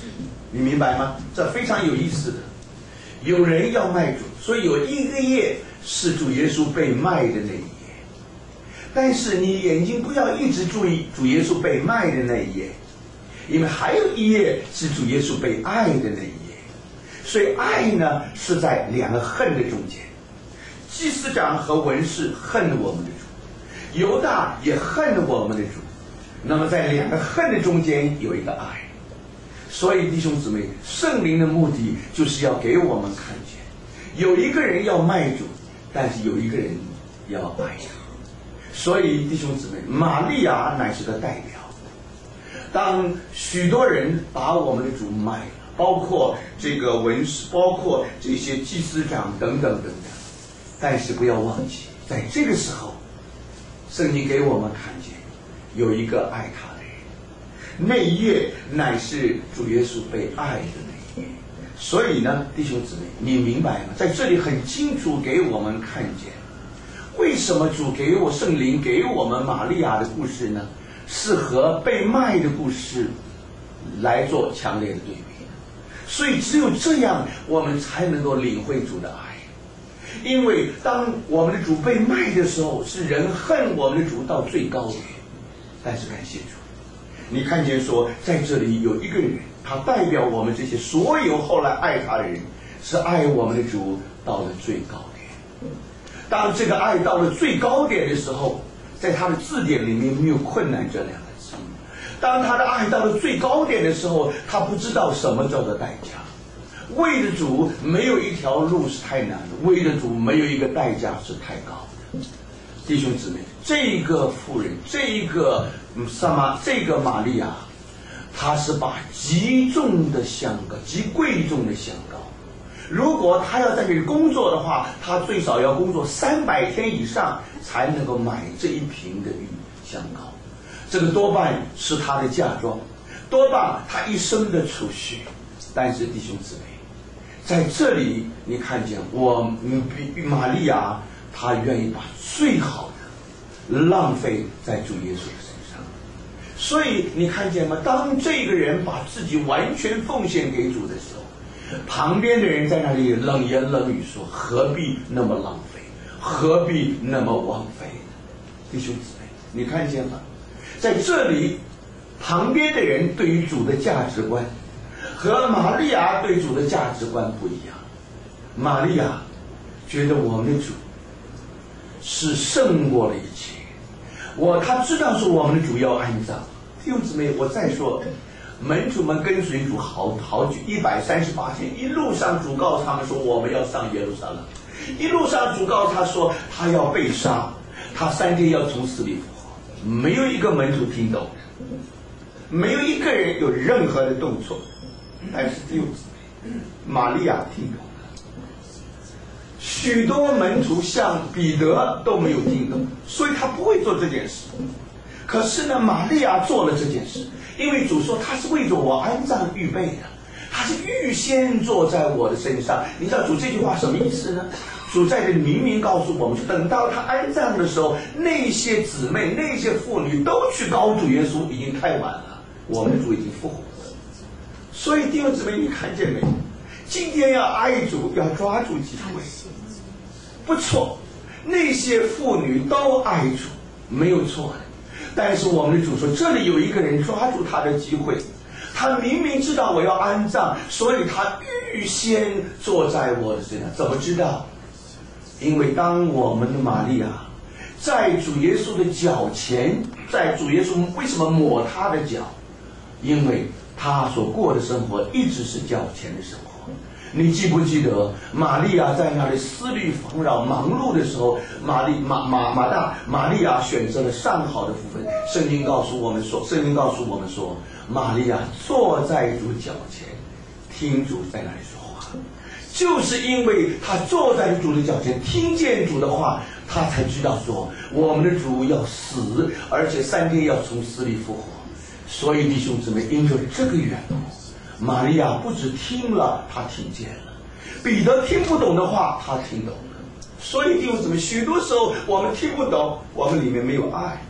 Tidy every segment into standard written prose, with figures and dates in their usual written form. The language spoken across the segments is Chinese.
你明白吗？这非常有意思的。有人要卖主，所以有一个页是主耶稣被卖的那一页。但是你眼睛不要一直注意主耶稣被卖的那一页，因为还有一页是主耶稣被爱的那一页。所以爱呢是在两个恨的中间，祭司长和文士恨我们的主，犹大也恨我们的主。那么在两个恨的中间有一个爱。所以弟兄姊妹，圣灵的目的就是要给我们看见，有一个人要卖主，但是有一个人要爱他。所以弟兄姊妹，玛利亚乃是个代表。当许多人把我们的主卖了，包括这个文士，包括这些祭司长等等等等，但是不要忘记，在这个时候，圣经给我们看见有一个爱他的人。那一页乃是主耶稣被爱的那一页。所以呢，弟兄姊妹，你明白吗？在这里很清楚给我们看见，为什么主给我圣灵给我们玛利亚的故事呢？是和被卖的故事来做强烈的对比。所以只有这样，我们才能够领会主的爱。因为当我们的主被卖的时候，是人恨我们的主到最高点。但是感谢主，你看见说，在这里有一个人，他代表我们这些所有后来爱他的人，是爱我们的主到了最高点。当这个爱到了最高点的时候，在他的字典里面没有困难这两个字。当他的爱到了最高点的时候，他不知道什么叫做代价。为了主，没有一条路是太难的；为了主，没有一个代价是太高的。弟兄姊妹，这个妇人，这个玛利亚，她是把极重的香膏，极贵重的香膏。如果她要在这里工作的话，她最少要工作300天以上才能够买这一瓶的香膏。这个多半是她的嫁妆，多半她一生的储蓄。但是弟兄姊妹，在这里你看见玛利亚，她愿意把最好的浪费在主耶稣的身上。所以你看见吗？当这个人把自己完全奉献给主的时候，旁边的人在那里冷言冷语说：何必那么浪费，何必那么枉费呢？弟兄姊妹，你看见吗？在这里旁边的人对于主的价值观和玛利亚对主的价值观不一样。玛利亚觉得我们的主是胜过了一切，他知道说我们的主要安葬。弟兄姊妹，我再说，门徒们跟随主好久138天，一路上主告诉他们说我们要上耶路撒冷，一路上主告诉他说他要被杀，他3天要从死里复活。没有一个门徒听懂，没有一个人有任何的动作。但是弟兄姊妹，玛利亚听懂了。许多门徒像彼得都没有听懂，所以他不会做这件事。可是呢，玛利亚做了这件事，因为主说他是为着我安葬预备的，他是预先坐在我的身上。你知道主这句话什么意思呢？主在这里明明告诉我们，等到他安葬的时候，那些姊妹、那些妇女都去告主耶稣，已经太晚了，我们的主已经复活了。所以弟兄姊妹，你看见没？今天要爱主，要抓住机会。不错，那些妇女都爱主，没有错的。但是我们的主说，这里有一个人抓住他的机会，他明明知道我要安葬，所以他预先坐在我的身上。怎么知道？因为当我们的玛利亚在主耶稣的脚前，在主耶稣为什么抹他的脚？因为他所过的生活一直是脚前的生活。你记不记得玛利亚在那里思虑纷扰忙碌的时候，玛利亚选择了上好的福分。圣经告诉我们说，玛利亚坐在主脚前，听主在那里说话。就是因为他坐在主的脚前，听见主的话，他才知道说我们的主要死，而且3天要从死里复活。所以弟兄姊妹，因着这个缘故，玛利亚不只听了，他听见了；彼得听不懂的话，他听懂了。所以弟兄姊妹，许多时候我们听不懂，我们里面没有爱；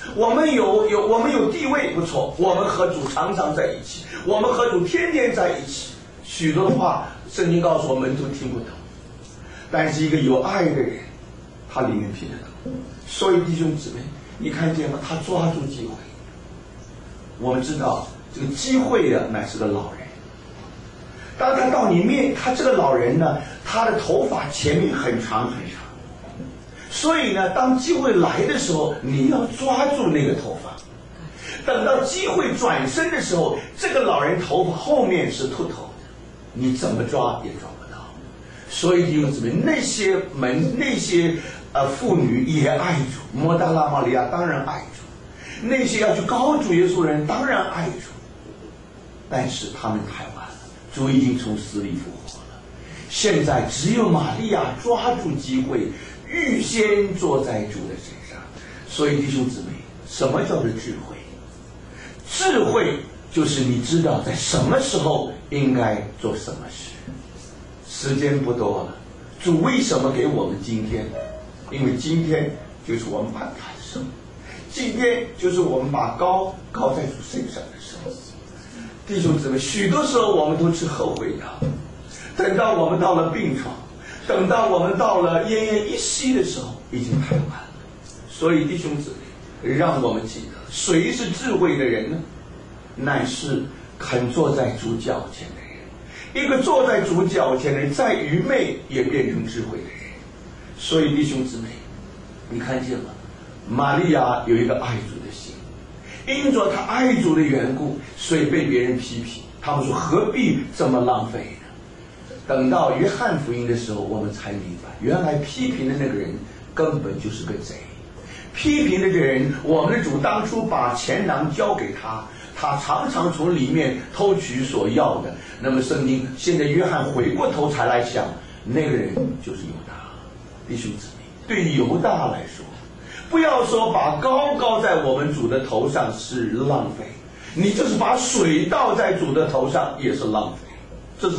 我们有地位不错，我们和主常常在一起，我们和主天天在一起，许多的话圣经告诉我们都听不懂。但是一个有爱的人，他里面听得懂。所以弟兄姊妹，你看见吗？他抓住机会。我们知道这个机会啊，乃是个老人。当他到你面，他这个老人呢，他的头发前面很长很长，所以呢，当机会来的时候，你要抓住那个头发。等到机会转身的时候，这个老人头发后面是秃头的，你怎么抓也抓不到。所以弟兄姊妹，那些妇女也爱主，摩大拉玛利亚当然爱主，那些要去高主耶稣的人当然爱主，但是他们太晚了，主已经从死里复活了。现在只有玛利亚抓住机会，预先坐在主的身上。所以弟兄姊妹，什么叫做智慧？智慧就是你知道在什么时候应该做什么事。时间不多了，主为什么给我们今天？因为今天就是我们把他的时候，今天就是我们把高在主身上的时候。弟兄姊妹，许多时候我们都是后悔的，等到我们到了病床，等到我们到了奄奄一息的时候，已经太晚了。所以弟兄姊妹，让我们记得，谁是智慧的人呢？乃是肯坐在主脚前的人。一个坐在主脚前的人，再愚昧也变成智慧的人。所以弟兄姊妹，你看见了，玛利亚有一个爱主的心，因着她爱主的缘故，所以被别人批评。他们说何必这么浪费呢？等到约翰福音的时候，我们才明白，原来批评的那个人根本就是个贼。批评的这人，我们的主当初把钱囊交给他，他常常从里面偷取所要的。那么圣经现在约翰回过头才来想，那个人就是犹大。弟兄姊妹，对于犹大来说，不要说把高在我们主的头上是浪费，你就是把水倒在主的头上也是浪费。这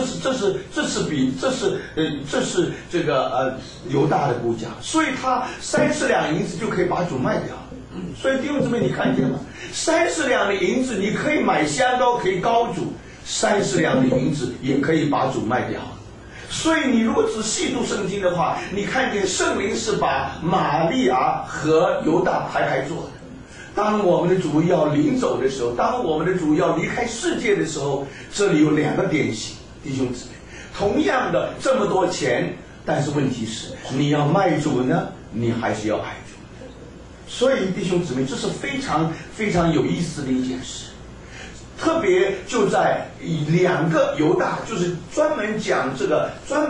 是这个犹大的估价，所以他30两银子就可以把主卖掉。所以弟兄姊妹，你看见吗？30两的银子你可以买香膏，可以膏主；30两的银子也可以把主卖掉。所以你如果只细读圣经的话，你看见圣灵是把玛利亚和犹大排坐的。当我们的主要临走的时候，当我们的主要离开世界的时候，这里有2个典型。弟兄姊妹，同样的这么多钱，但是问题是你要卖主呢，你还是要爱主。所以弟兄姊妹，这是非常非常有意思的一件事。特别就在2个犹大，就是专门讲这个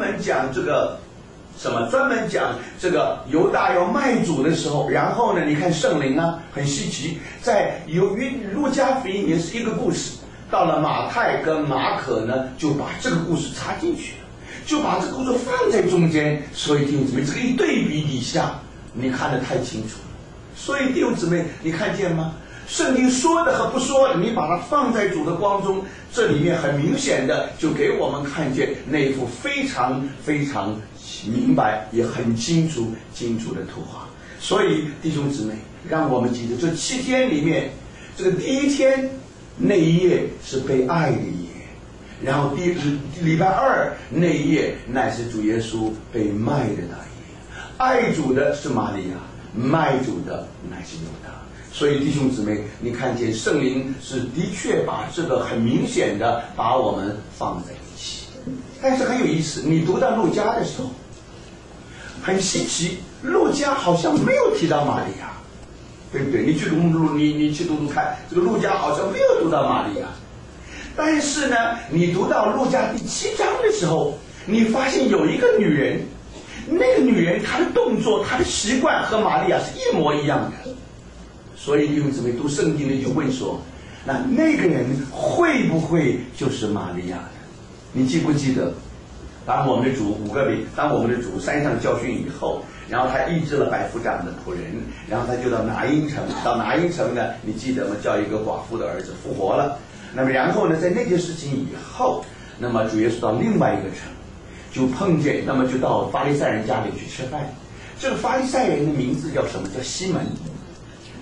犹大要卖主的时候，然后呢，你看圣灵啊，很稀奇，在路加福音也是一个故事，到了马太跟马可呢，就把这个故事插进去了，就把这个故事放在中间。所以弟兄姊妹，这个一对比底下，你看得太清楚了。所以弟兄姊妹，你看见吗？圣经说的和不说的，你把它放在主的光中，这里面很明显的就给我们看见那一幅非常非常明白也很清楚的图画。所以弟兄姊妹，让我们记得这7天里面，这个第1天那一夜是被爱的夜，然后礼拜2那一夜乃是主耶稣被卖的那一夜。爱主的是玛利亚，卖主的乃是犹大。所以弟兄姊妹，你看见圣灵是的确把这个很明显的把我们放在一起。但是很有意思，你读到路加的时候很稀奇，路加好像没有提到玛利亚，对不对？你去读看，这个路加好像没有读到玛利亚。但是呢，你读到路加第7章的时候，你发现有一个女人，那个女人她的动作她的习惯和玛利亚是一模一样的。所以弟兄姊妹读圣经的就问说，那个人会不会就是玛利亚呢？你记不记得，当我们的主山上教训以后，然后他医治了百夫长的仆人，然后他就到拿因城，呢，你记得吗？叫一个寡妇的儿子复活了。那么然后呢，在那件事情以后，那么主耶稣到另外一个城，就碰见，那么就到法利赛人家里去吃饭。这个法利赛人的名字叫什么？叫西门。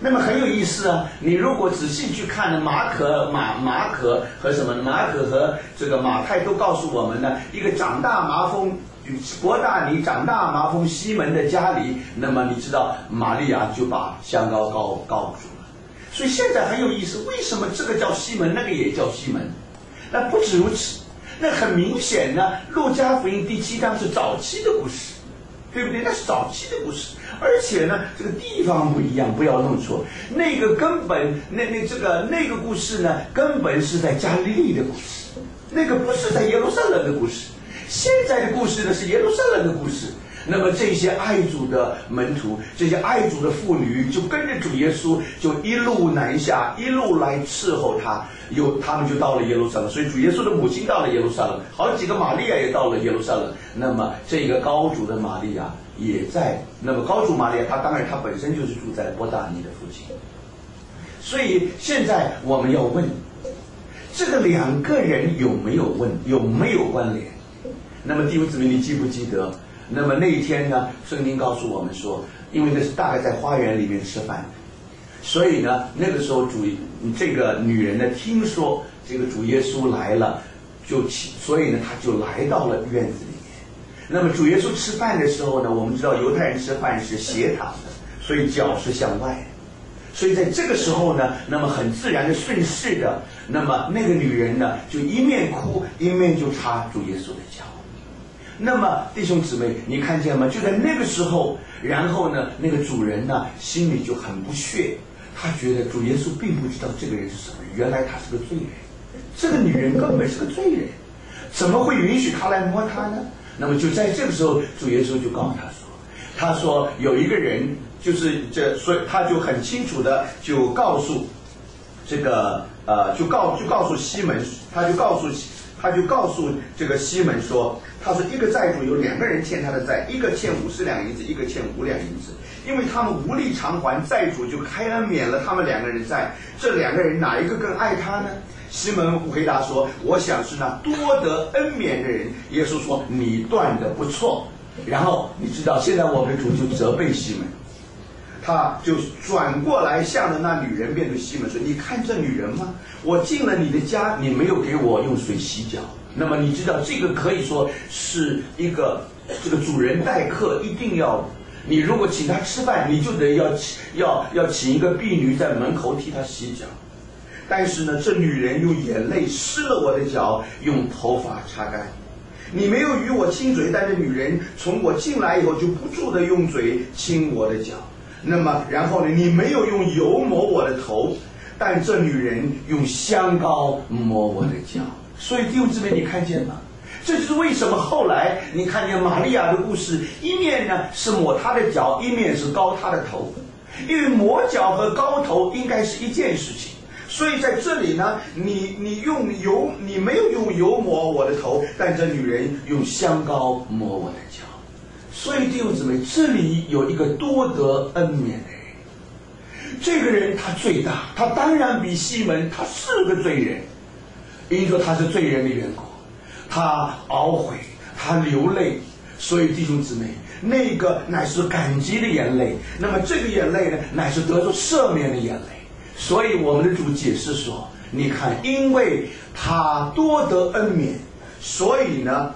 那么很有意思啊！你如果仔细去看呢，马可和什么呢？马可和这个马太都告诉我们呢，一个长大麻风伯大尼长大麻风西门的家里，那么你知道玛利亚就把香膏膏住了。所以现在很有意思，为什么这个叫西门，那个也叫西门？那不止如此，那很明显呢，路加福音第7章是早期的故事，对不对？那是早期的故事，而且呢，这个地方不一样，不要弄错。那个根本那个故事呢，根本是在加利利的故事，那个不是在耶路撒冷的故事。现在的故事呢是耶路撒冷的故事。那么这些爱主的门徒，这些爱主的妇女，就跟着主耶稣，就一路南下，一路来伺候他。他们就到了耶路撒冷，所以主耶稣的母亲到了耶路撒冷，好几个玛利亚也到了耶路撒冷。那么这个高主的玛利亚也在。那么高主玛利亚，她当然她本身就是住在伯大尼的附近。所以现在我们要问，这个两个人有没有关联？那么弟兄姊妹，你记不记得？那么那一天呢，圣经告诉我们说，因为那是大概在花园里面吃饭，所以呢，那个时候这个女人呢，听说这个主耶稣来了，所以呢，她就来到了院子里面。那么主耶稣吃饭的时候呢，我们知道犹太人吃饭是斜躺的，所以脚是向外的。所以在这个时候呢，那么很自然的顺势的，那么那个女人呢，就一面哭一面就擦主耶稣的脚。那么弟兄姊妹，你看见吗？就在那个时候，然后呢，那个主人呢心里就很不屑，他觉得主耶稣并不知道这个人是什么人，原来他是个罪人，这个女人根本是个罪人，怎么会允许他来摸他呢？那么就在这个时候，主耶稣就告诉他说有一个人，所以他就很清楚的就告诉这个就告诉西门，他就告诉这个西门说，他说一个债主有2个人欠他的债，一个欠50两银子，一个欠5两银子，因为他们无力偿还，债主就开恩免了他们2个人债，这2个人哪一个更爱他呢？西门回答说，我想是那多得恩免的人。耶稣说，你断得不错。然后你知道现在我们的主就责备西门，他就转过来向着那女人，便对西门说，你看这女人吗？我进了你的家，你没有给我用水洗脚。那么你知道这个可以说是一个这个主人待客一定要，你如果请他吃饭，你就得要请一个婢女在门口替他洗脚。但是呢，这女人用眼泪湿了我的脚，用头发擦干。你没有与我亲嘴，但这女人从我进来以后就不住地用嘴亲我的脚。那么然后呢，你没有用油抹我的头，但这女人用香膏抹我的脚。所以弟兄姊妹，你看见吗？这就是为什么后来你看见玛利亚的故事，一面呢是抹她的脚，一面是膏她的头，因为抹脚和膏头应该是一件事情。所以在这里呢，你没有用油抹我的头，但这女人用香膏抹我的脚。所以弟兄姊妹，这里有一个多得恩免的人，这个人他罪大，他当然比西门，他是个罪人，因为说他是罪人的缘故，他懊悔，他流泪。所以弟兄姊妹，那个乃是感激的眼泪，那么这个眼泪呢，乃是得着赦免的眼泪。所以我们的主解释说，你看，因为他多得恩免，所以呢，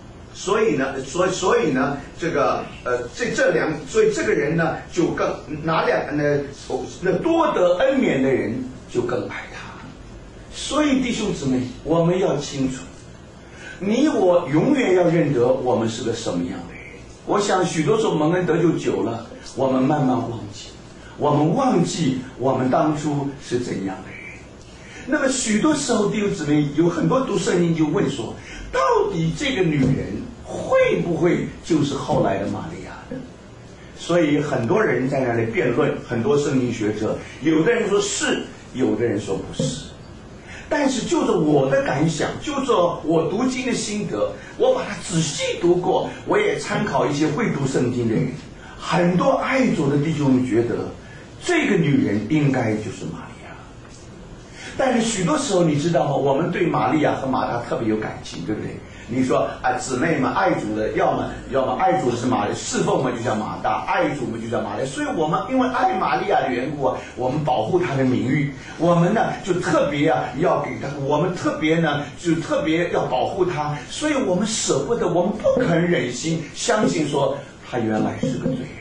这个所以这个人呢就更那多得恩免的人就更爱他。所以弟兄姊妹，我们要清楚，你我永远要认得我们是个什么样的人。我想许多时候蒙恩得救久了，我们慢慢忘记我们当初是怎样的人。那么许多时候弟兄姊妹，有很多读圣经就问说，到底这个女人会不会就是后来的玛利亚呢？所以很多人在那里辩论，很多圣经学者，有的人说是，有的人说不是。但是就着我的感想，就着我读经的心得，我把它仔细读过，我也参考一些会读圣经的人，很多爱主的弟兄觉得这个女人应该就是玛利亚。 但是许多时候你知道吗？我们对玛利亚和马大特别有感情，对不对？你说啊，姊妹们爱主的，要么爱主的是玛利亚，侍奉嘛就叫马大，爱主嘛就叫玛利亚。所以我们因为爱玛利亚的缘故啊，我们保护她的名誉，我们呢就特别要给她，我们特别呢就特别要保护她，所以我们舍不得，我们不肯忍心相信说她原来是个罪人。